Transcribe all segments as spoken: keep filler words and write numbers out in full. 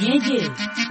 Nifanyeje?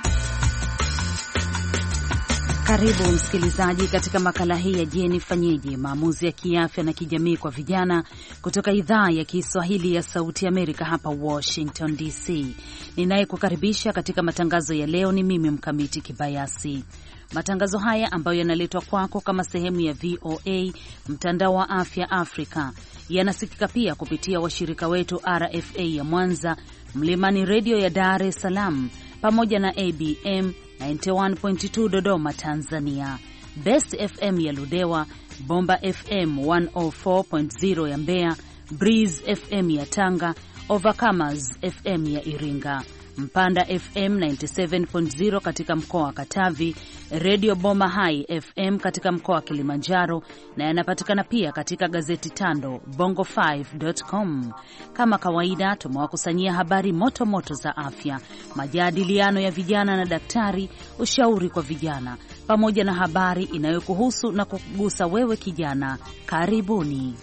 Karibu msikilizaji katika makala hii ya Je Nifanyeje, maamuzi ya kiafya na kijamii kwa vijana kutoka idhaa ya Kiswahili ya Sauti Amerika hapa Washington D C. Ninayekukaribisha katika matangazo ya leo ni mimi Mkamiti Kibayasi. Matangazo haya ambayo yanaletwa kwako kama sehemu ya V O A mtandao wa afya Afrika yanasikika pia kupitia washirika wetu R F A ya Mwanza, Mlimani Radio ya Dar es Salaam, pamoja na A B M tisini na moja nukta mbili Dodoma Tanzania, Best F M ya Ludewa, Bomba F M mia nne nne nukta ya Mbeya, Breeze F M ya Tanga, Overcomers F M ya Iringa, Mpanda F M tisini na saba nukta zero katika mkoa wa Katavi, Radio Boma High F M katika mkoa wa Kilimanjaro, na yanapatikana pia katika gazeti Tando bongo five dot com. Kama kawaida, tumewakusanyia habari moto moto za afya, majadiliano ya vijana na daktari, ushauri kwa vijana, pamoja na habari inayokuhusu na kukugusa wewe kijana. Karibuni.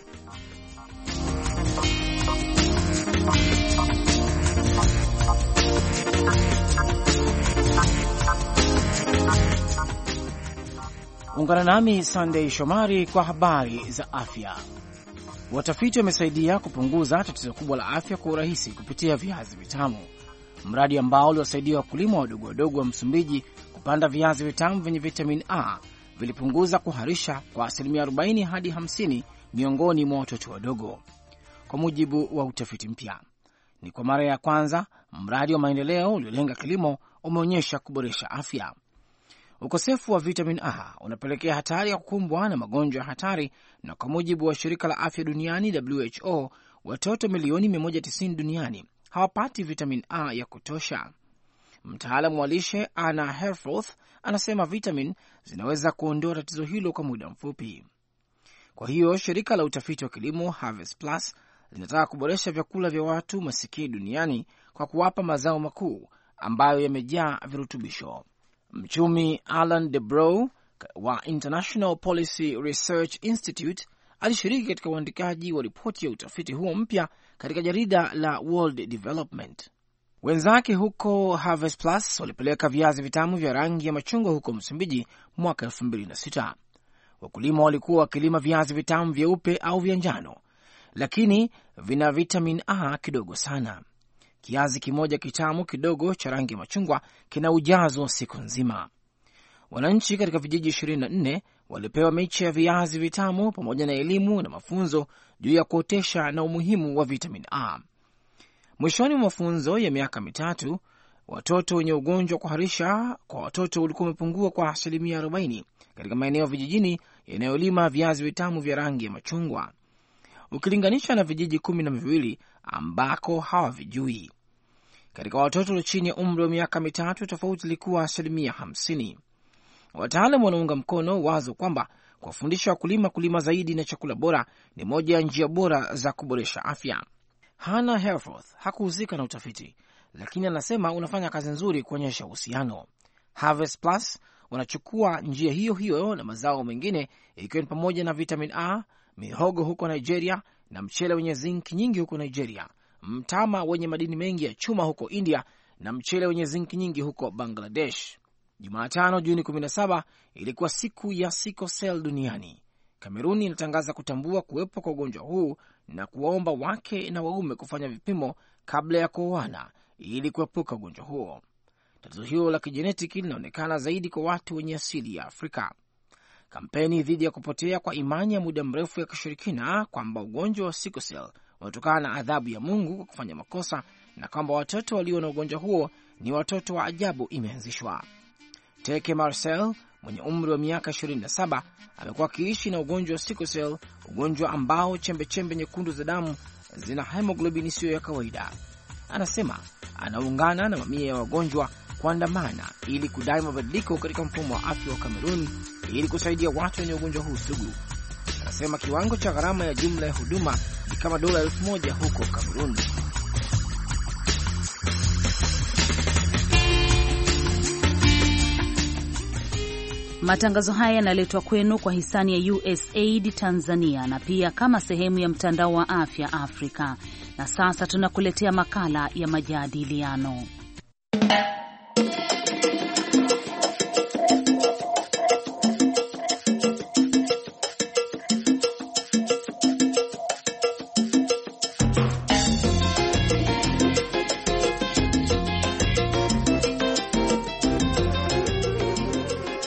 Ungana nami Sunday Shomari kwa habari za afya. Watafiti wamesaidia kupunguza tatizo kubwa la afya kwa urahisi kupitia viazi vitamu. Mradi ambao uliwasaidia wakulima wadogo wadogo wa Msumbiji kupanda viazi vitamu vyenye vitamin A vilipunguza kuharisha kwa asilimia arobaini hadi hamsini miongoni mwa watoto wadogo, kwa mujibu wa utafiti mpya. Ni kwa mara ya kwanza mradi wa maendeleo uliolenga kilimo umeonyesha kuboresha afya. Ukosefu wa vitamin A unapelekea hatari ya kukumbwa na magonjwa hatari, na kwa mujibu wa shirika la afya duniani W H O, watoto milioni mia moja tisini duniani hawapati vitamin A ya kutosha. Mtaalamu wa lishe Anna Herforth anasema vitamin zinaweza kuondoa tatizo hilo kwa muda mfupi. Kwa hiyo shirika la utafiti wa kilimo Harvest Plus linataka kuboresha vyakula vya watu masikini duniani kwa kuwapa mazao makuu ambayo yamejaa virutubisho. Mchumi Alan DeBrow wa International Policy Research Institute alishiriki katika uandikaji wa ripoti ya utafiti huo mpya katika jarida la World Development. Wenzake huko Harvest Plus walipeleka viazi vitamu vya rangi ya machungwa huko Msumbiji mwaka elfu mbili na sita. Wakulima walikuwa wakilima viazi vitamu vyeupe au vya njano, lakini vina vitamin A kidogo sana. Kiazi kimoja kitamu kidogo cha rangi ya machungwa kina ujazo wa siku nzima. Wananchi katika vijiji ishirini na nne walipewa miche ya viazi vitamu pamoja na elimu na mafunzo juu ya kuotesha na umuhimu wa vitamin A. Mwishoni mwa mafunzo ya miaka mitatu, watoto wenye ugonjwa wa kuharisha kwa watoto ulikuwa umepungua kwa asilimia arobaini katika maeneo vijijini yanayolima viazi vitamu vya rangi ya machungwa, ukilinganisha na vijiji kumi na viwili ambako hawavijui. Katika watoto chini ya umri wa miaka mitatu, tofauti ilikuwa asilimia hamsini. Wataalamu wanaunga mkono wazo kwamba kuwafundisha wakulima kulima zaidi na chakula bora ni moja ya njia bora za kuboresha afya. Hannah Herforth hakuhusika na utafiti, lakini anasema unafanya kazi nzuri kuonyesha uhusiano. Harvest Plus wanachukua njia hiyo hiyo na mazao mengine, ikiwa ni pamoja na vitamin A, mihogo huko Nigeria, na mchele wenye zinki nyingi huko Nigeria, mtama wenye madini mengi ya chuma huko India, na mchele wenye zinki nyingi huko Bangladesh. Jumatano Juni kumi na saba ilikuwa siku ya sickle cell duniani. Kameruni inatangaza kutambua kuwepo kwa ugonjwa huu na kuwaomba wake na waume kufanya vipimo kabla ya kuoana ili kuepuka ugonjwa huo. Tatizo hilo la kijenetiki linaonekana zaidi kwa watu wenye asili ya Afrika. Kampeni dhidi ya kupotea kwa imani ya muda mrefu ya kishirikina kwamba ugonjwa wa sickle cell unatokana na adhabu ya Mungu kwa kufanya makosa na kwamba watoto walio na ugonjwa huo ni watoto wa ajabu imeanzishwa. Teke Marcel mwenye umri wa miaka ishirini na saba amekuwa akiishi na ugonjwa wa sickle cell, ugonjwa ambao chembe-chembe nyekundu za damu zina hemoglobin isiyo ya kawaida. Anasema anaungana na mamia ya wagonjwa kuandamana ili kudai mabadiliko katika mfumo wa afya wa Kamerun ili kusaidia watu wenye ugonjwa huu sugu. Anasema kiwango cha gharama ya jumla ya huduma ni kama dola elfu moja huko Kamerun. Matangazo haya yanaletwa kwenu kwa hisani ya U S A I D Tanzania na pia kama sehemu ya mtandao wa afya Afrika. Na sasa tunakuletea makala ya majadiliano.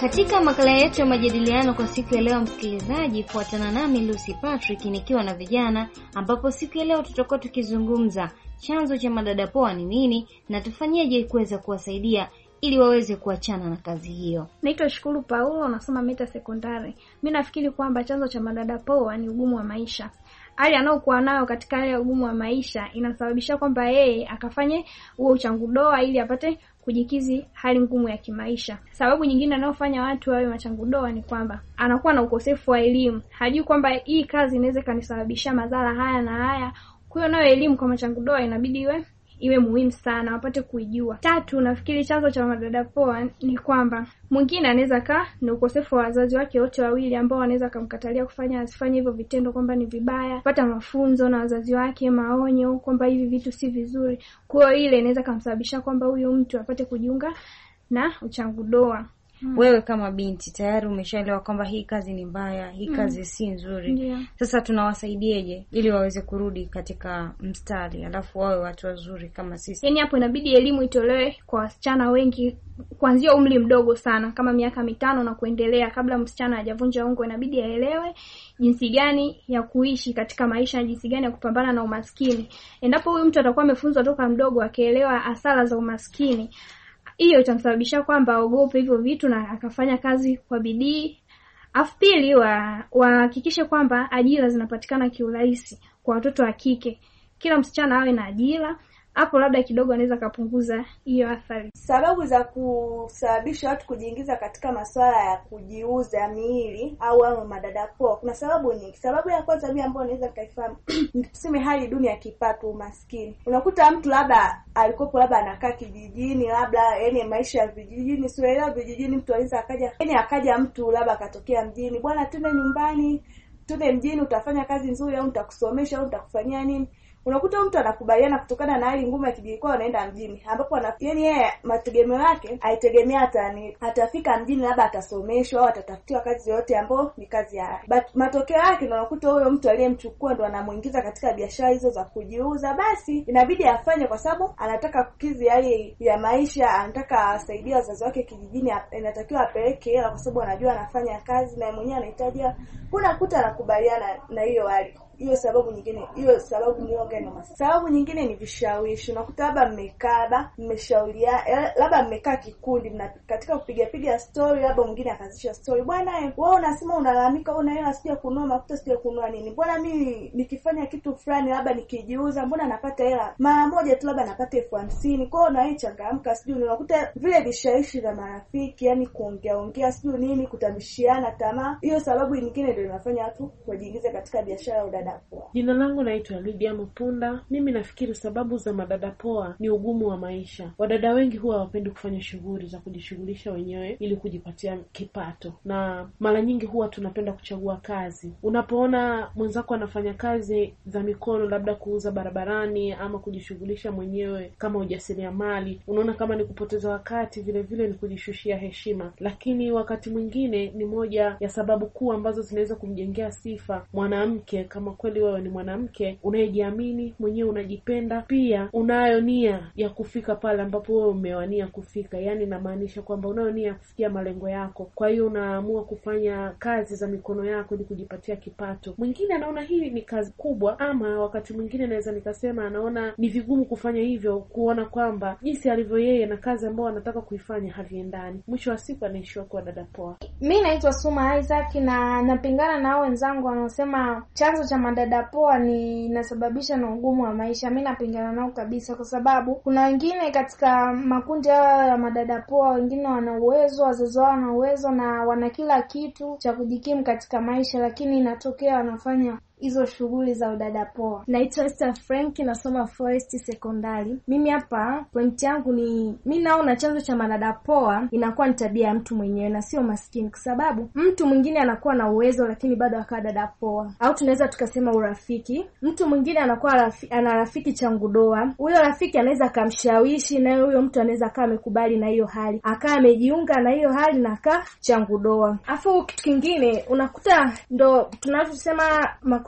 Katika makala yetu ya majadiliano kwa siku ya leo, msikilizaji, fuatana nami Lucy Patrick nikiwa na vijana, ambapo siku ya leo tutakuwa tukizungumza chanzo cha madadapoa ni nini na tufanyeje kuweza kuwasaidia ili waweze kuachana na kazi hiyo. Naitwa Shukuru Paulo, nasoma Meta Sekondari. Mimi nafikiri kwamba chanzo cha madadapoa ni ugumu wa maisha. Hali anayokuwa nayo katika hali ya ugumu wa maisha inasababisha kwamba yeye akafanye huo uchangudoa ili apate kujikizi hali ngumu ya kimaisha. Sababu nyingine inayofanya watu wawe machangudoa ni kwamba anakuwa na ukosefu wa elimu. Hajui kwamba hii kazi inaweza kanisababisha madhara haya na haya. Kwa hiyo nayo elimu kwa machangudoa inabidi iwe iwe muhimu sana wapate kuijua. Tatu, nafikiri chanzo cha madadapoa ni kwamba mwingine anaweza kaa ni ukosefu wa wazazi wake wote wawili ambao wanaweza kumkatalia kufanya asifanye hivyo vitendo kwamba ni vibaya, pata mafunzo na wazazi wake, maonyo kwamba hivi vitu si vizuri. Kwa hiyo ile inaweza kumsababisha kwamba huyo mtu apate kujiunga na uchangudoa. Hmm. Wewe kama binti tayari umeshaelewa kwamba hii kazi ni mbaya, hii kazi hmm. si nzuri. Yeah. Sasa tunawasaidieje ili waweze kurudi katika mstari alafu wawe watu wazuri kama sisi? Yaani hapo inabidi elimu itolewe kwa wasichana wengi kuanzia umri mdogo sana kama miaka mitano na kuendelea, kabla msichana hajavunja ungo. Inabidi aelewe jinsi gani ya kuishi katika maisha na jinsi gani ya kupambana na umaskini. Endapo huyu mtu atakuwa amefunzwa toka mdogo akaelewa hasara za umaskini, hiyo itamsababisha kwamba aogope hivyo vitu na akafanya kazi kwa bidii. Afu pili, wahakikishe kwamba ajira zinapatikana kiurahisi kwa watoto wa kike. Kila msichana awe na ajira. Hapo labda kidogo anaweza kupunguza hiyo athari. Sababu za kusababisha watu kujiingiza katika masuala ya kujiuza miili au au madadapoa, kuna sababu nyingi. Sababu ya kwanza mimi ambayo naweza kaifahamu ni tuseme hali duni ya kipato, umaskini. Unakuta mtu labda alikopo labda anakaa kijijini, labda yani maisha ya vijijini, sio ile vijijini, mtu anaweza akaja yani akaja mtu labda akatokea mjini, bwana twende nyumbani, twende mjini utafanya kazi nzuri au nitakusomesha au nitakufanyia nini. Unakuta mtu anakubaliana kutokana na hali ngumu ya kijijini kwa anaenda mjini, ambapo yani yeye mategemeo yake aitegemea hata ni atafika mjini labda atasomeshwa au atatafutiwa kazi yote ambayo ni kazi ya. But matokeo yake unakuta huyo mtu aliyemchukua ndo anamuingiza katika biashara hizo za kujiuza. Basi inabidi afanye kwa sababu anataka kukizi hali ya maisha, anataka asaidie wazazi wake kijijini, inatakiwa apeleke hela kwa sababu anajua anafanya kazi na mwenyewe anahitaji. Unakuta anakubaliana na hiyo hali. Hiyo sababu nyingine, hiyo sababu niongea na sababu nyingine ni vishawishi. Unakuta labda mmekaba, mmeshauria, labda mmekaa kikundi, mna katika kupiga piga story, labda mwingine akazisha story, bwana wewe unasema unalalamika una hela sija kununua mafuta sija kununua nini, mbona mimi nikifanya kitu fulani labda nikijiuza mbona napata hela mara moja tu labda napata elfu hamsini. Kwa hiyo na hii changamka, sijui unakuta vile vishawishi vya marafiki, yani kuongea ongea sijui nini, kutamishiana tamaa. Hiyo sababu nyingine ndio inafanya watu kujiingiza katika biashara ya udada. Jina langu naitwa Lydia Mpunda. Mimi nafikiri sababu za madadapoa ni ugumu wa maisha. Wadada wengi huwa hawapendi kufanya shughuli za kujishughulisha wenyewe ili kujipatia kipato, na mara nyingi huwa tunapenda kuchagua kazi. Unapoona mwenzako anafanya kazi za mikono, labda kuuza barabarani ama kujishughulisha mwenyewe kama ujasiriamali, unaona kama ni kupoteza wakati, vile vile ni kujishushia heshima. Lakini wakati mwingine ni moja ya sababu kuu ambazo zinaweza kumjengea sifa mwanamke, kama kweli wewe ni mwanamke unayejiamini, mwenyewe unajipenda, pia unayo nia ya kufika pale ambapo wewe umewania kufika. Yani inamaanisha kwamba unayo nia ya kufikia malengo yako. Kwa hiyo unaamua kufanya kazi za mikono yako ili kujipatia kipato. Mwingine anaona hii ni kazi kubwa, ama wakati mwingine naweza nikasema anaona ni vigumu kufanya hivyo, kuona kwamba jinsi alivyo yeye na kazi ambayo anataka kuifanya haviendani. Mwisho wa siku anaishia kwa dadapoa. Mimi naitwa Suma Isaac na napingana na hao wenzangu wanaosema chanzo cha madadapoa ni inasababisha na ugumu wa maisha. Mimi napingana nao kabisa, kwa sababu kuna wengine katika makundi ya madadapoa, wengine wana uwezo, wazazi wao wana uwezo na wana kila kitu cha kujikimu katika maisha, lakini inatokea wanafanya hizo shughuli za udadapoa. Naitwa Esther Frank, nasoma Forest Sekondari. Mimi hapa point yangu ni mimi naona chanzo cha madadapoa inakuwa ni tabia ya mtu mwenyewe na sio maskini, kwa sababu mtu mwingine anakuwa na uwezo lakini bado akawa dadapoa. Au tunaweza tukasema urafiki. Mtu mwingine anakuwa rafi, ana rafiki changudoa. Huyo rafiki anaweza kumshawishi na huyo mtu anaweza kama amekubali na hiyo hali, akaa amejiunga na hiyo hali na akaa changudoa. Afu kitu kingine unakuta ndo tunachosema makundi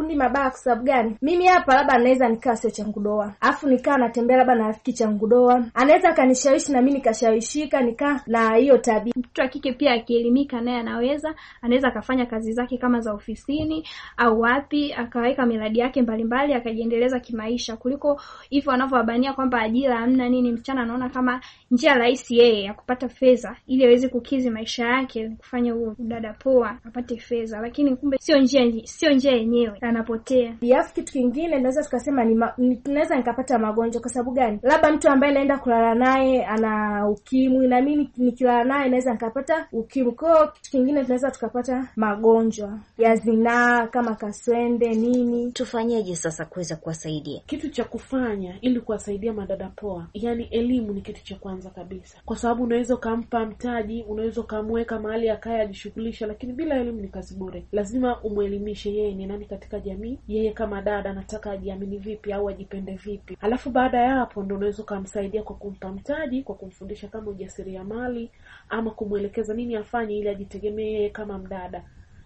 makundi mabaya. Kwa sababu gani? Mimi hapa labda naweza nikaa sio changu doa, afu nikaa natembea labda na rafiki changu doa, anaweza kanishawishi na mimi nikashawishika nikaa na hiyo tabia. Mtoto wa kike pia akielimika naye anaweza anaweza akafanya kazi zake kama za ofisini au wapi, akaweka miradi yake mbalimbali akajiendeleza kimaisha, kuliko hivyo wanavyowabania kwamba ajira hamna nini. Msichana anaona kama njia rahisi yeye ya kupata fedha ili aweze kukizi maisha yake kufanya huo dada poa apate fedha, lakini kumbe sio njia sio njia yenyewe, anapotea. Alafu kitu kingine naweza tukasema ni, ni tunaweza nikapata magonjwa. Kwa sababu gani? Labda mtu ambaye naenda kulala naye ana ukimwi na mimi nikilala naye naweza nikapata ukimwi. Kwa kitu kingine tunaweza tukapata magonjwa ya zinaa kama kaswende nini. Tufanyeje sasa kuweza kuwasaidia? Kitu cha kufanya ili kuwasaidia madada poa, yani elimu ni kitu cha kwanza kabisa. Kwa sababu unaweza kumpa mtaji, unaweza kumweka mahali akae ajishughulisha, lakini bila elimu ni kazi bure. Lazima umuelimishe yeye ni nani katika jamii, yeye kama dada anataka ajiamini vipi au ajipende vipi. Alafu baada ya hapo ndio unaweza kumsaidia kwa kumpa mtaji, kwa kumfundisha kama ujasiriamali, ama kumuelekeza nini afanye ili ajitegemee yeye kama mdada.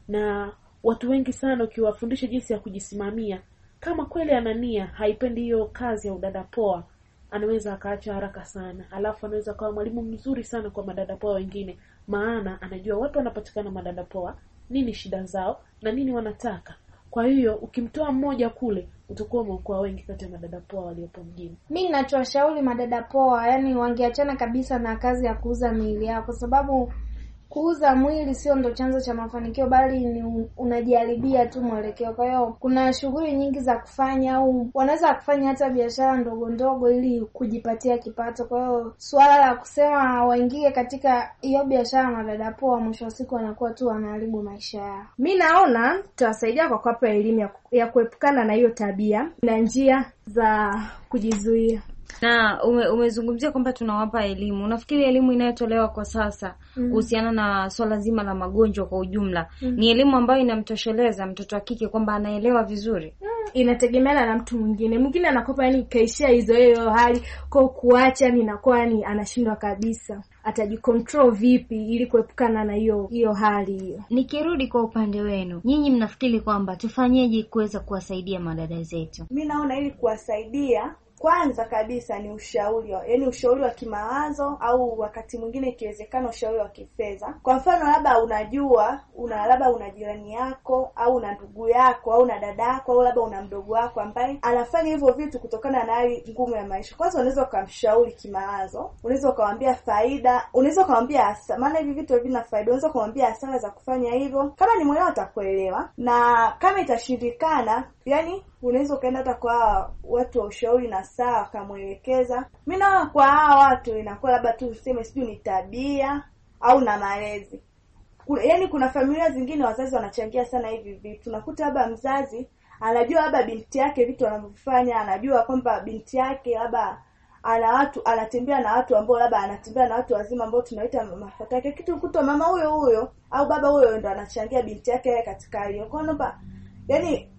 Na watu wengi sana ukiwafundisha jinsi ya kujisimamia, kama kweli anania haipendi hiyo kazi ya udada poa, anaweza akaacha haraka sana. Alafu anaweza kuwa mwalimu mzuri sana kwa madada poa wengine, maana anajua watu wanapatikana madada poa, nini shida zao na nini wanataka. Kwa hiyo ukimtoa mmoja kule utakuwa umeokoa wengi kati ya madada poa waliopo mjini. Mimi ninachowashauri madada poa, yani wangeachana kabisa na kazi ya kuuza miili yao, kwa sababu kuuza mwili sio ndo chanzo cha mafanikio, bali ni unajiharibia tu mwelekeo. Kwa hiyo kuna shughuli nyingi za kufanya, au wanaweza kufanya hata biashara ndogo ndogo ili kujipatia kipato. Kwa hiyo swala la kusema waingie katika hiyo biashara madada poa, mwisho wa siku wanakuwa tu wanaharibu maisha yao. Mimi naona tutawasaidia kwa kuwapa elimu ya, ya kuepukana na hiyo tabia na njia za kujizuia. Na ume, umezungumzia kwamba tunawapa elimu. Unafikiri elimu inayotolewa kwa sasa kuhusiana mm. na swala zima la magonjwa kwa ujumla mm. ni elimu ambayo inamtosheleza mtoto wa kike kwamba anaelewa vizuri? Mm. Inategemeana na mtu mwingine. Mwingine anakopa yani kaishia hizo hiyo hali kwa kuacha ni inakuwa ni anashindwa kabisa. Atajicontrol vipi ili kuepukana na hiyo hiyo hali hiyo? Nikirudi kwa upande wenu, nyinyi mnafikiri kwamba tufanyeje kuweza kuwasaidia madada zetu? Mimi naona ili kuwasaidia, kwanza kabisa ni ushauri, yaani ushauri wa kimawazo, au wakati mwingine ikiwezekana ushauri wa kifedha. Kwa mfano labda unajua una labda una jirani yako au una ndugu yako au una dada yako au labda una mdogo wako ambaye anafanya hivyo vitu kutokana na hali ngumu ya maisha. Kwanza unaweza kumshauri kimawazo, unaweza kumwambia faida, unaweza kumwambia maana hivi vitu vina faida, unaweza kumwambia hasara za kufanya hivyo. Kama ni mwenyewe atakuelewa, na kama itashindikana, yani unaweza kaenda hata kwa watu wa ushauri na saa akamuelekeza. Mimi naona kwa hao watu inakuwa labda tu useme sijui ni tabia au na malezi. Yaani kuna familia zingine wazazi wanachangia sana hivi vitu. Unakuta labda mzazi anajua labda binti yake vitu anavyofanya, anajua kwamba binti yake labda ana watu anatembea na watu ambao labda anatembea na watu wazima ambao tunaita mafuta yake, kitu ukuta mama huyo huyo au baba huyo ndo anachangia binti yake katika hilo. Kwa namba yani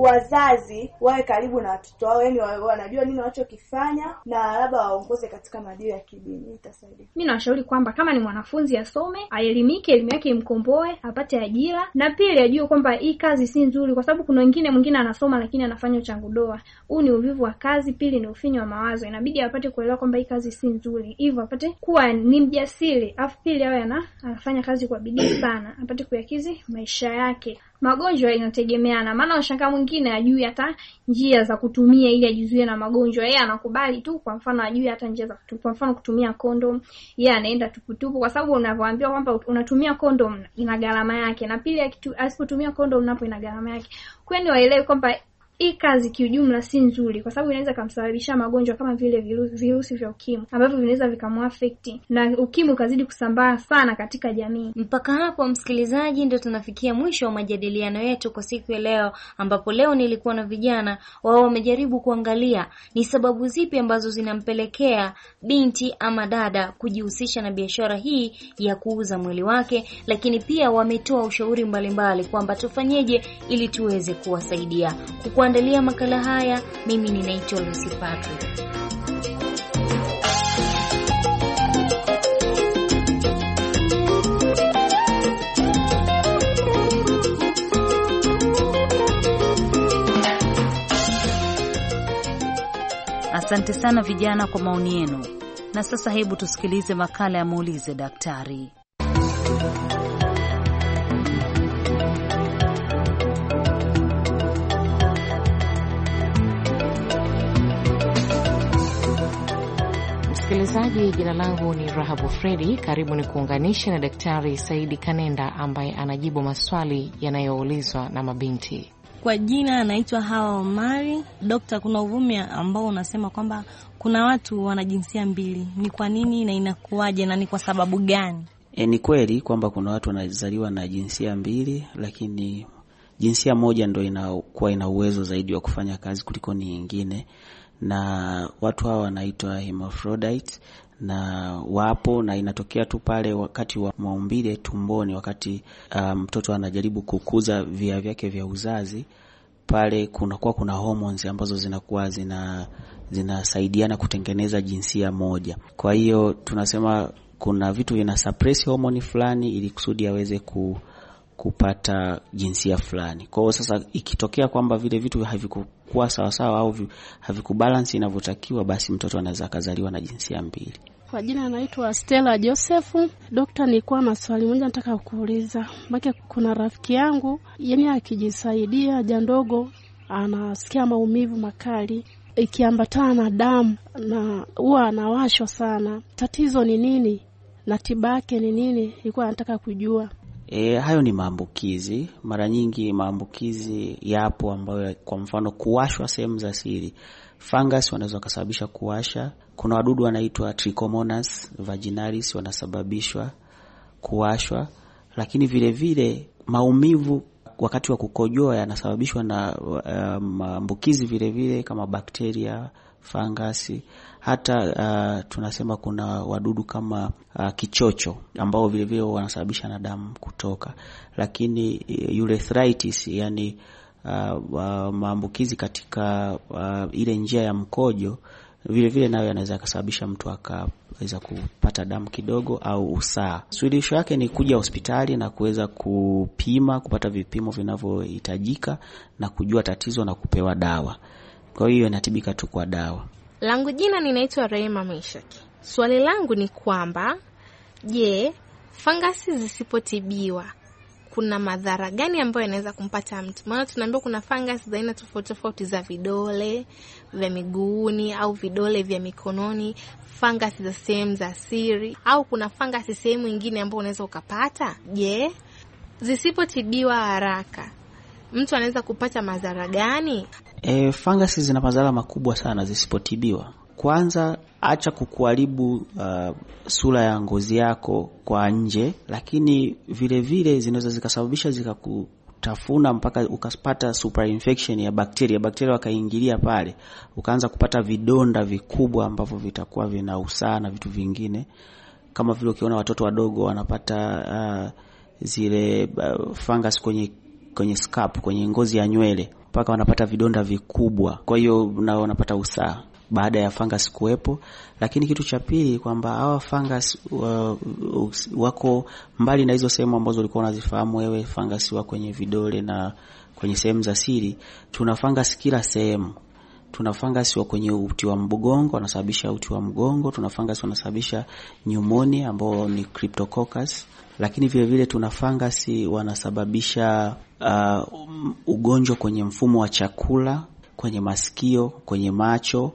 wazazi wawe karibu na watoto wao, yani wanajua nini wanachokifanya na labda waongoze katika maadili ya kidini, itasaidia. Mimi nawashauri kwamba kama ni mwanafunzi asome, aelimike, elimu yake imkomboe, apate ajira, na pili ajue kwamba hii kazi si nzuri, kwa sababu kuna wengine mwingine anasoma lakini anafanya uchangu doa. Huu ni uvivu wa kazi, pili ni ufinyo wa mawazo. Inabidi apate kuelewa kwamba hii kazi si nzuri, hivyo apate kuwa ni mjasiri, afu pili awe ana anafanya kazi kwa bidii sana, apate kuyakizi maisha yake. Magonjwa inategemeana, maana washangaa mwingine ajui hata njia za kutumia ili ajizuie na magonjwa. Yeye anakubali tu, kwa mfano ajui hata njia za kutumia, kwa mfano kutumia condom, yeye anaenda tuputupu, kwa sababu unavyoambiwa kwamba unatumia condom ina gharama yake, na pili asipotumia condom napo ina gharama yake. Kwani waelewe kwamba hii kazi kiujumla si nzuri, kwa sababu inaweza kumsababisha magonjwa kama vile virusi, virusi vya ukimwi ambavyo vinaweza vikamuaffect na ukimwi ukazidi kusambaa sana katika jamii. Mpaka hapo msikilizaji, ndio tunafikia mwisho wa majadiliano yetu kwa siku ya leo, ambapo leo nilikuwa na vijana wao wamejaribu kuangalia ni sababu zipi ambazo zinampelekea binti ama dada kujihusisha na biashara hii ya kuuza mwili wake, lakini pia wametoa ushauri mbalimbali kwamba tufanyeje ili tuweze kuwasaidia. Kukuandalia makala haya mimi ninaitwa Lucy Patrick. Asante sana vijana kwa maoni yenu. Na sasa hebu tusikilize makala ya Muulize Daktari. Msikilizaji, jina langu ni Rahabu Fredi. Karibu ni kuunganisha na Daktari Saidi Kanenda ambaye anajibu maswali yanayoulizwa na mabinti. Kwa jina anaitwa Hawa Omari. Dokta, kuna uvumi ambao unasema kwamba kuna watu wana jinsia mbili. Ni kwa nini na inakuwaje na ni kwa sababu gani? E, ni kweli kwamba kuna watu wanazaliwa na jinsia mbili, lakini jinsia moja ndio inakuwa ina uwezo zaidi wa kufanya kazi kuliko ni nyingine, na watu hawa wanaitwa hermaphrodites, na wapo na inatokea tu pale wakati wa maumbile tumboni, wakati mtoto um, anajaribu kukuza via vyake vya uzazi, pale kunakuwa kuna hormones ambazo zinakuwa zina zinasaidiana kutengeneza jinsia moja. Kwa hiyo tunasema kuna vitu vina suppress hormone fulani ili kusudi aweze ku kupata jinsia fulani. Kwa hiyo sasa ikitokea kwamba vile vitu havikuwa sawa sawa au havikubalance inavyotakiwa, basi mtoto anaweza kuzaliwa na jinsia mbili. Kwa jina anaitwa Stella Joseph. Dokta, nilikuwa na swali moja nataka kuuliza. Mbaki kuna rafiki yangu, yani akijisaidia haja ndogo anasikia maumivu makali ikiambatana na damu na huwa anawashwa sana. Tatizo ni nini na tiba yake ni nini? Nilikuwa nataka kujua. E, hayo ni maambukizi. Mara nyingi maambukizi yapo ambayo kwa mfano kuwashwa sehemu za siri. Fungus wanaweza kusababisha kuwasha. Kuna wadudu wanaitwa Trichomonas vaginalis wanasababishwa kuwashwa. Lakini vile vile maumivu wakati wa kukojoa yanasababishwa na uh, maambukizi vile vile kama bakteria, fangasi. Hata uh, tunasema kuna wadudu kama uh, kichocho ambao vile vile wanasababisha na damu kutoka. Lakini uh, urethritis, yani uh, uh, maambukizi katika uh, ile njia ya mkojo vile vile nayo yanaweza kusababisha mtu akaweza kupata damu kidogo au usaa. Suluhisho yake ni kuja hospitali na kuweza kupima, kupata vipimo vinavyohitajika na kujua tatizo na kupewa dawa. Kwa hiyo inatibika tu kwa dawa. Langu jina ninaitwa Rehema Meshaki. Swali langu ni kwamba, je, fangasi zisipotibiwa kuna madhara gani ambayo yanaweza kumpata mtu? Maana tunaambiwa kuna fangasi za aina tofauti tofauti za vidole vya miguuni au vidole vya mikononi, fangasi za sehemu za siri, au kuna fangasi sehemu nyingine ambayo unaweza ukapata. Je, zisipotibiwa haraka mtu anaweza kupata madhara gani? E, fangasi zina madhara makubwa sana zisipotibiwa. Kwanza, acha kukuharibu uh, sura ya ngozi yako kwa nje, lakini vile vile zinaweza zikasababisha zikakutafuna mpaka ukapata super infection ya bakteria. Bakteria wakaingilia pale, ukaanza kupata vidonda vikubwa ambavyo vitakuwa vina usaa na vitu vingine. Kama vile ukiona watoto wadogo wanapata uh, zile uh, fungus kwenye kwenye scalp, kwenye ngozi ya nywele, mpaka wanapata vidonda vikubwa. Kwa hiyo na wanapata usaa baada ya fungus kuwepo. Lakini kitu cha pili kwamba hawa fungus uh, uh, wako mbali na hizo sehemu ambazo ulikuwa unazifahamu wewe. Fungus wako kwenye vidole na kwenye sehemu za siri. Tuna fungus kila sehemu. Tuna fungus wa kwenye uti wa mgongo, wanasababisha uti wa mgongo. Tuna fungus wanasababisha pneumonia ambao ni Cryptococcus. Lakini vile vile tuna fungus wanasababisha uh, ugonjwa kwenye mfumo wa chakula, kwenye masikio, kwenye macho.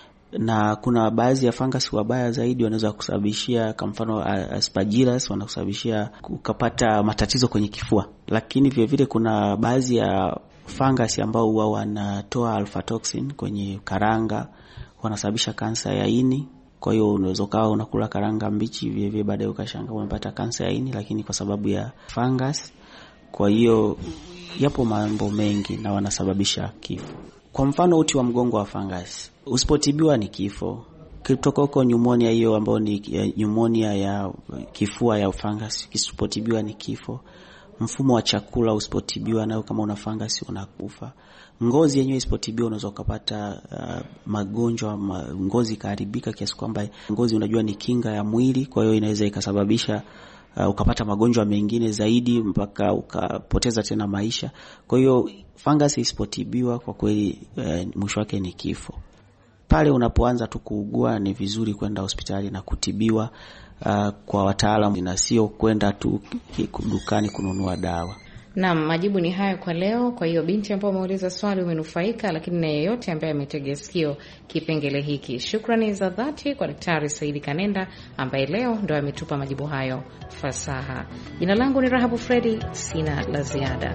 Na kuna baadhi ya fungus wabaya zaidi wanaweza kusababishia, kwa mfano Aspergillus wanakusababishia ukapata matatizo kwenye kifua. Lakini vile vile kuna baadhi ya fungus ambao huwa wanatoa alpha toxin kwenye karanga, wanasababisha kansa ya ini. Kwa hiyo unaweza kawa unakula karanga mbichi vile vile baadaye ukashangaa umepata kansa ya ini, lakini kwa sababu ya fungus. Kwa hiyo yapo mambo mengi na wanasababisha kifo. Kwa mfano uti wa mgongo wa fungus usipotibiwa ni kifo. Cryptococcus pneumonia hiyo ambayo ni pneumonia ya kifua ya fungus, usipotibiwa ni kifo. Mfumo wa chakula usipotibiwa nayo, kama una fungus unakufa. Ngozi yenyewe isipotibiwa unaweza kupata uh, magonjwa ma, ngozi kaharibika kiasi kwamba ngozi unajua ni kinga ya mwili, kwa hiyo inaweza ikasababisha uh, ukapata magonjwa mengine zaidi mpaka ukapoteza tena maisha. Kwa hiyo fungus isipotibiwa kwa kweli uh, mwisho wake ni kifo. Pale unapoanza tu kuugua ni vizuri kwenda hospitali na kutibiwa uh, kwa wataalamu na sio kwenda tu dukani kununua dawa. Naam, majibu ni hayo kwa leo. Kwa hiyo binti ambaye umeuliza swali umenufaika, lakini na yeyote ambaye ametegea sikio kipengele hiki, shukrani za dhati kwa Daktari Saidi Kanenda ambaye leo ndo ametupa majibu hayo fasaha. Jina langu ni Rahabu Fredi, sina la ziada.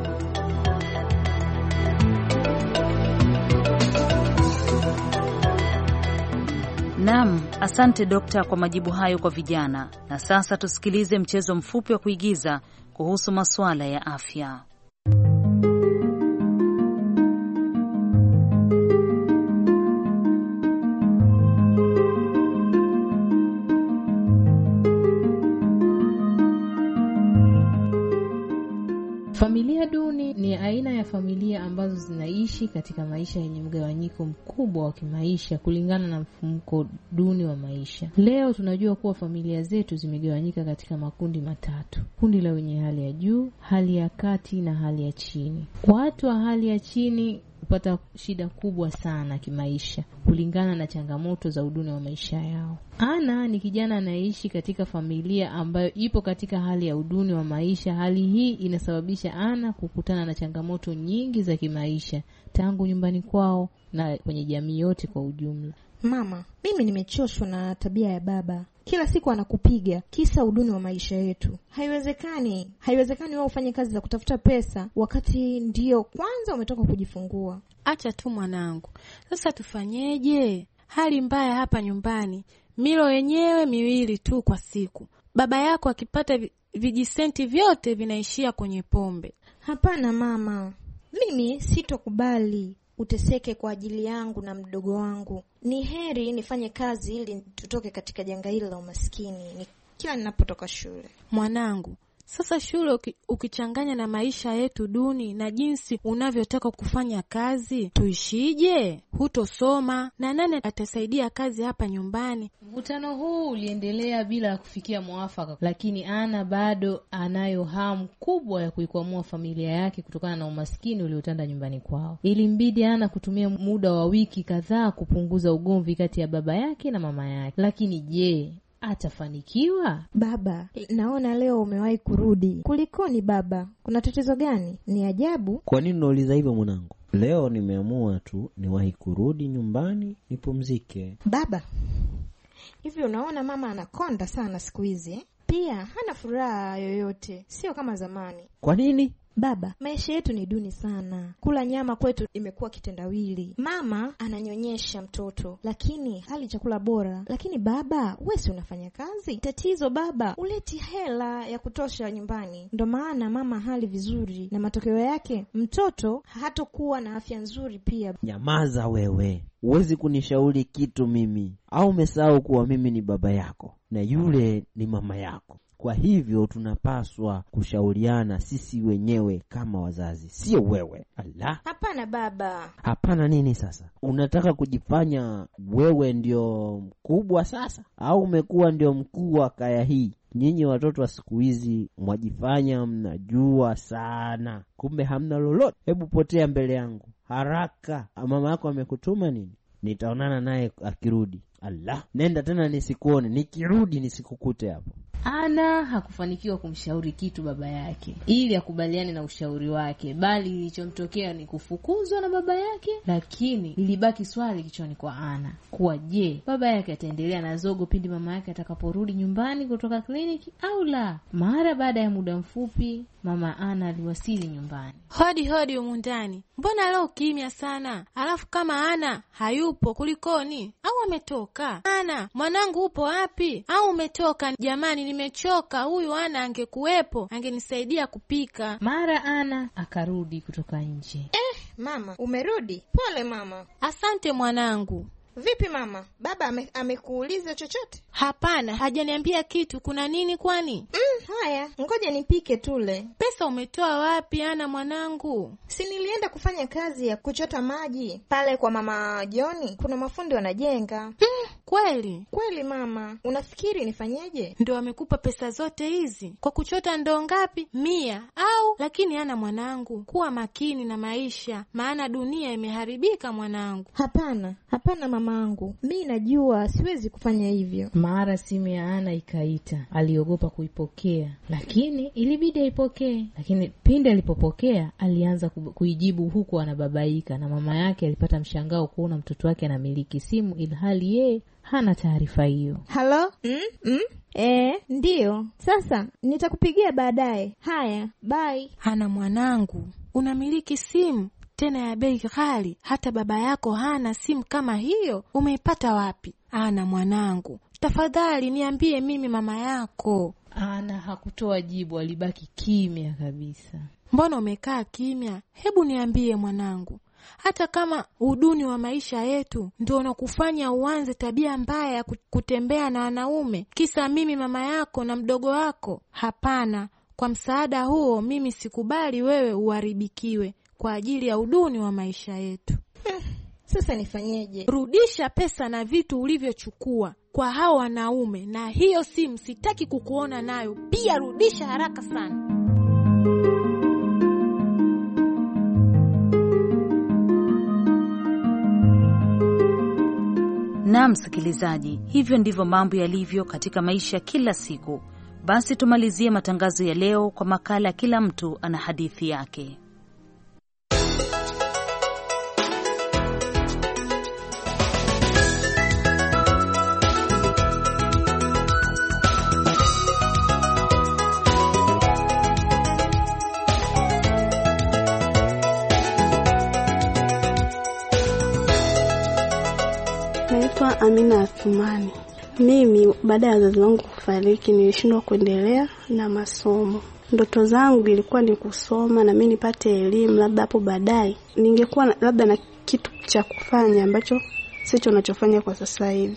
Naam, asante dokta kwa majibu hayo kwa vijana. Na sasa tusikilize mchezo mfupi wa kuigiza kuhusu masuala ya afya. Familia duni ni aina ya familia ambazo zinaishi katika maisha yenye mgawanyiko mkubwa wa kimaisha kulingana na mfumuko duni wa maisha. Leo tunajua kuwa familia zetu zimegawanyika katika makundi matatu. Kundi la wenye hali ya juu, hali ya kati na hali ya chini. Watu wa hali ya chini kupata shida kubwa sana kimaisha kulingana na changamoto za uduni wa maisha yao. Ana ni kijana anaishi katika familia ambayo ipo katika hali ya uduni wa maisha. Hali hii inasababisha Ana kukutana na changamoto nyingi za kimaisha tangu nyumbani kwao na kwenye jamii yote kwa ujumla. Mama, mimi nimechoshwa na tabia ya baba. Kila siku anakupiga kisa uduni wa maisha yetu. Haiwezekani. Haiwezekani wewe ufanye kazi za kutafuta pesa wakati ndio kwanza umetoka kujifungua. Acha tu mwanangu. Sasa tufanyeje? Hali mbaya hapa nyumbani. Milo yenyewe miwili tu kwa siku. Baba yako akipata vijisenti vyote vinaishia kwenye pombe. Hapana mama. Mimi sitokubali uteseke kwa ajili yangu na mdogo wangu. Ni heri nifanye kazi ili tutoke katika janga hili la umaskini ni kila ninapotoka shule. Mwanangu, sasa shule ukichanganya na maisha yetu duni na jinsi unavyotaka kufanya kazi, tuishije? Hutosoma na nani atasaidia kazi hapa nyumbani? Mvutano huu uliendelea bila kufikia mwafaka, lakini Ana bado anayo hamu kubwa ya kuikwamua familia yake kutokana na umaskini uliotanda nyumbani kwao. Ilimbidi Ana kutumia muda wa wiki kadhaa kupunguza ugomvi kati ya baba yake na mama yake. Lakini je, atafanikiwa? Baba, naona leo umewahi kurudi. Kulikoni baba? Kuna tatizo gani? Ni ajabu. Kwa nini unauliza hivyo mwanangu? Leo nimeamua tu niwahi kurudi nyumbani nipumzike. Baba, hivi unaona mama anakonda sana siku hizi? Pia hana furaha yoyote, sio kama zamani. Kwa nini? Baba, maisha yetu ni duni sana. Kula nyama kwetu imekuwa kitendawili. Mama ananyonyesha mtoto, lakini hali chakula bora. Lakini baba, wewe si unafanya kazi? Tatizo baba, uleti hela ya kutosha nyumbani. Ndio maana mama hali vizuri na matokeo yake mtoto hatakuwa na afya nzuri pia. Nyamaza wewe. Huwezi kunishauri kitu mimi. Au umesahau kuwa mimi ni baba yako na yule ni mama yako? Kwa hivyo tunapaswa kushauriana sisi wenyewe kama wazazi, sio wewe. Allah. Hapana baba. Hapana nini sasa? Unataka kujifanya wewe ndio mkubwa sasa? Au umekuwa ndio mkuu wa kaya hii? Nyinyi watoto wa siku hizi mwajifanya mnajua sana, kumbe hamna lolote. Hebu potea mbele yangu haraka. Mama yako amekutuma nini? Nitaonana naye akirudi. Allah, nenda tena nisikuone, nikirudi nisikukute hapo. Ana hakufanikiwa kumshauri kitu baba yake ili akubaliane na ushauri wake, bali kilichomtokea ni kufukuzwa na baba yake. Lakini ilibaki swali kichwani kwa Ana kuwa je, baba yake ataendelea na zogo pindi mama yake atakaporudi nyumbani kutoka kliniki au la? Mara baada ya muda mfupi mama Ana aliwasili nyumbani. Hodi hodi humu ndani. Mbona leo kimya sana? Alafu kama Ana hayupo kulikoni? Au ametoka? Ana, mwanangu upo wapi? Au umetoka? Jamani, nimechoka. Huyu Ana angekuwepo angenisaidia kupika. Mara Ana akarudi kutoka nje. Eh, mama, umerudi? Pole mama. Asante mwanangu. Vipi mama? Baba ame, amekuuliza chochote? Hapana, hajaniambia kitu. Kuna nini kwani? Mm, haya, ngoja nipike tule. Pesa umetoa wapi Ana mwanangu? Si nilienda kufanya kazi ya kuchota maji pale kwa mama Joni. Kuna mafundi wanajenga. Mm, kweli? Kweli mama. Unafikiri nifanyeje? Ndio amekupa pesa zote hizi? Kwa kuchota ndoo ngapi? Mia au? Lakini Ana mwanangu, kuwa makini na maisha, maana dunia imeharibika mwanangu. Hapana, Hapana mamangu, mi najua siwezi kufanya hivyo. Mara simu ya Ana ikaita. Aliogopa kuipokea, lakini ilibidi aipokee. Lakini pindi alipopokea, alianza kuijibu huku anababaika, na mama yake alipata mshangao kuona mtoto wake anamiliki simu ilhali yeye hana taarifa hiyo. Halo? Mm? Mm? Eh, ndio. Sasa nitakupigia baadaye. Haya, bye. Hana mwanangu, unamiliki simu tena ya bei ghali, hata baba yako hana simu kama hiyo. Umeipata wapi? Ana mwanangu, tafadhali niambie mimi mama yako. Ana hakutoa jibu, alibaki kimya kabisa. Mbona umekaa kimya? Hebu niambie mwanangu. Hata kama uduni wa maisha yetu ndio unakufanya uanze tabia mbaya ya kutembea na wanaume kisa mimi mama yako na mdogo wako? Hapana, kwa msaada huo mimi sikubali wewe uharibikiwe kwa ajili ya uduni wa maisha yetu. Sasa nifanyeje? Rudisha pesa na vitu ulivyochukua kwa hao wanaume, na hiyo simu sitaki kukuona nayo. Pia rudisha haraka sana. Na msikilizaji, hivyo ndivyo mambo yalivyo katika maisha kila siku. Basi tumalizie matangazo ya leo kwa makala Kila Mtu Ana Hadithi Yake. Naitwa Amina Athumani. Mimi baada ya wazazi wangu kufariki nilishindwa kuendelea na masomo. Ndoto zangu ilikuwa ni kusoma na mimi nipate elimu, labda hapo baadaye ningekuwa labda na kitu cha kufanya ambacho sicho ninachofanya kwa sasa hivi.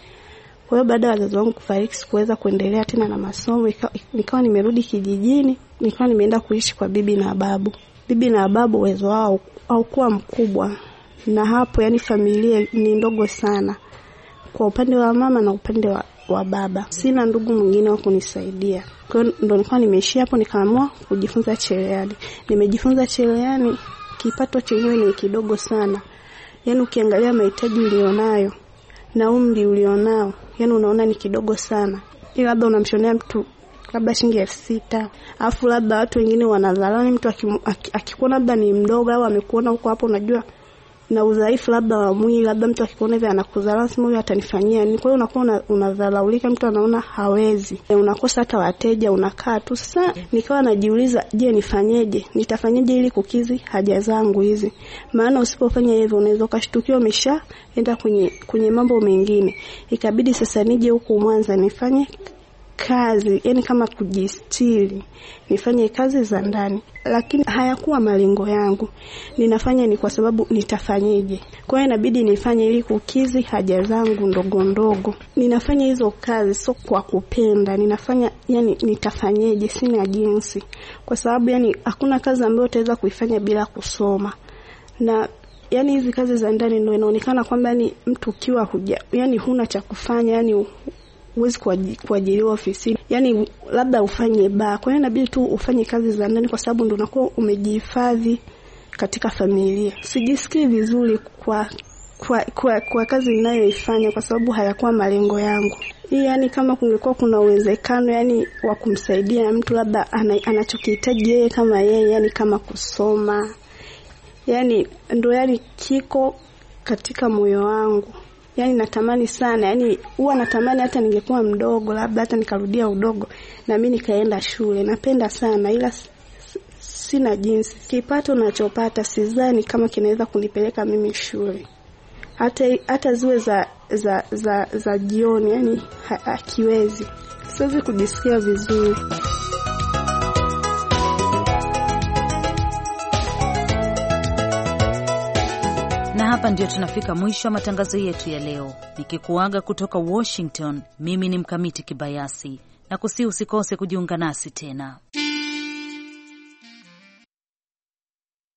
Kwa hiyo baada ya wazazi wangu kufariki sikuweza kuendelea tena na masomo, nikawa nimerudi kijijini, nikawa nimeenda kuishi kwa bibi na babu. Bibi na babu uwezo wao haukuwa mkubwa, na hapo yani familia ni ndogo sana kwa upande wa mama na upande wa, wa baba. Sina ndugu mwingine wa kunisaidia. Kwa hiyo ndo nilikuwa nimeishia hapo, nikaamua kujifunza cherehani. Nimejifunza cherehani, kipato chenyewe ni kidogo sana. Yaani ukiangalia mahitaji ulionayo na umri ulionao, yaani unaona ni kidogo sana. Ila labda unamshonea mtu labda shilingi elfu sita, alafu labda watu wengine wanadharau mtu akikuona labda ni mdogo au amekuona huko hapo, unajua na udhaifu labda wa mwili, labda mtu akikuona hivi anakudharau, sema huyu atanifanyia nini. Kwa hiyo unakuwa unadharaulika, mtu anaona hawezi, unakosa hata wateja, unakaa tu. Sasa nikawa najiuliza, je, nifanyeje? Nitafanyaje ili kukizi haja zangu hizi? Maana usipofanya hivyo unaweza kashtukiwa umeshaenda kwenye kwenye mambo mengine. Ikabidi sasa nije huku Mwanza nifanye kazi, yani kama kujistiri, nifanye kazi za ndani, lakini hayakuwa malengo yangu. Ninafanya ni kwa sababu nitafanyeje. Kwa hiyo inabidi nifanye ili kukizi haja zangu ndogo ndogo. Ninafanya hizo kazi sio kwa kupenda, ninafanya yani nitafanyeje, sina jinsi. Kwa sababu yani hakuna kazi ambayo utaweza kuifanya bila kusoma. Na yani hizi kazi za ndani ndio inaonekana kwamba ni mtu ukiwa huja yani huna cha kufanya, yani uwezi kuajiriwa ofisini, yani labda ufanye baa. Kwa hiyo inabidi tu ufanye kazi za ndani kwa sababu ndio unakuwa umejihifadhi katika familia. Sijisikii vizuri kwa kwa kwa, kwa kazi ninayoifanya kwa sababu hayakuwa malengo yangu. Hii yani kama kungekuwa kuna uwezekano yani wa kumsaidia mtu labda anachokihitaji yeye kama yeye, yani kama kusoma, yani ndio yani kiko katika moyo wangu. Yani natamani sana, yani huwa natamani hata ningekuwa mdogo, labda hata nikarudia udogo na mimi nikaenda shule. Napenda sana ila sina jinsi. Kipato ninachopata sidhani kama kinaweza kunipeleka mimi shule. Hata hata ziwe za za za, za jioni, yani hakiwezi. Siwezi kujisikia vizuri. Na hapa ndio tunafika mwisho wa matangazo yetu ya leo. Nikikuaga kutoka Washington, mimi ni Mkamiti Kibayasi. Na kusi usikose kujiunga nasi tena.